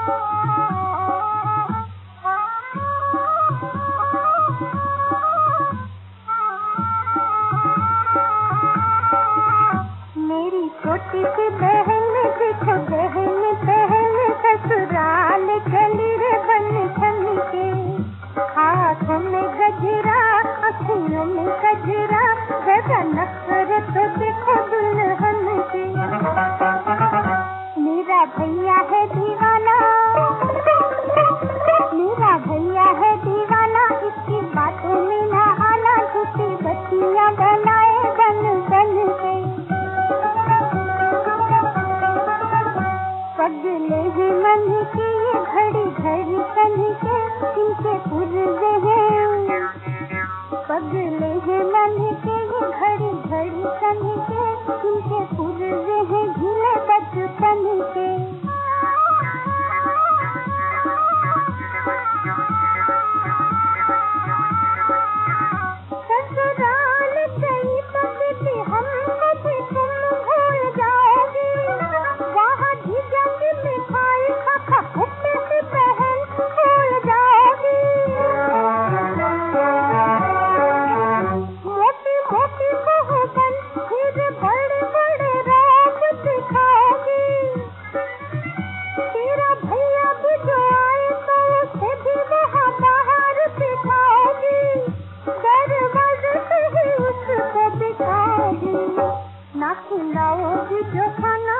मेरी छोटी सी बहन देखो बहन बहन ससुराल चली रे बन ठन के, हाथ में गजरा अखियों में गजरा, जरा नखरत देखो दुल्हन के। मेरा भैया है दीवाना, मेरा भैया है दीवाना, इसकी बातों में ना आना, झूठी बत्तियां बनाए बन बन के। पगले हैं मन के ये घड़ी घड़ी सन के, इनके पुर्जे हैं। पगले हैं मन के ये घड़ी घड़ी सन के, इनके पुर्जे हैं झूले बचपन के। ससुराल गई पगली हम कभी तुम भूल जाओगी, वहाँ जीजा की मिठाई खा खा कुत्ते की बहन भूल जाओगी। मोटी मोटी बहुबन फिर बड़े बड़े राज दिखाओगी। तेरा भैया भी जो आए तो उसे भी वहाँ बाहर दिखाओगी, दरवाजे से ही उसको दिखाओगी। ना खिलाओगी जो खाना,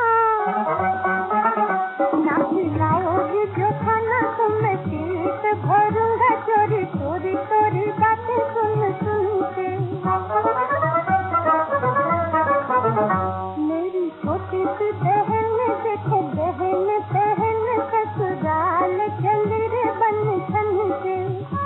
ना खिलाओगी जो खाना, तुम्हें पेट भरूंगा चोरी चोरी चोरी बातें सुन सुन के। मेरी छोटी सी बहन देखो बहन बहन ससुराल चल रे बन ठन के।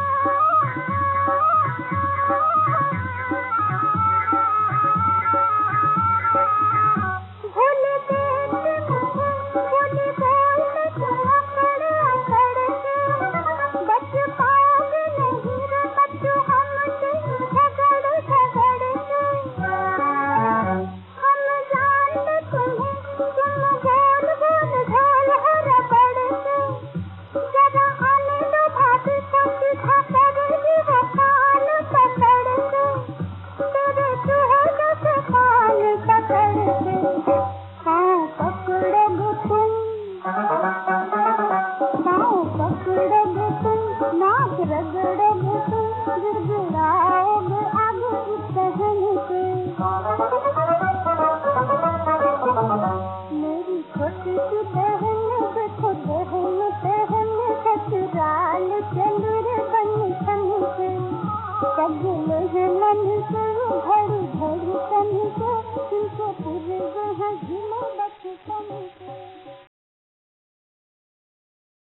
भोले देख मुझे भोले बोल में तुम अकड़ अकड़ के, बच पाओगे नहीं रे बच्चों हमसे झगड़ झगड़ के। हम जानते तुम्हें तुम गोल गोल झोल हो रबड़ के, जरा आने दो भाभी को सीधा करेगी वो कान पकड़ के, तेरे चूहे से कान पकड़ के। पाँव पकड़ोगे तुम, पाँव पकड़ोगे तुम, नाक रगड़ोगे तुम, गिड़गिड़ाओगे आगे इस बहन के। मेरी छोटी सी बहन देखो बहन बहन ससुराल चल रे बन ठन के। पगले हैं मन के ये घड़ी घड़ी सन के, इनके पुर्जे हैं झूले बचपन के।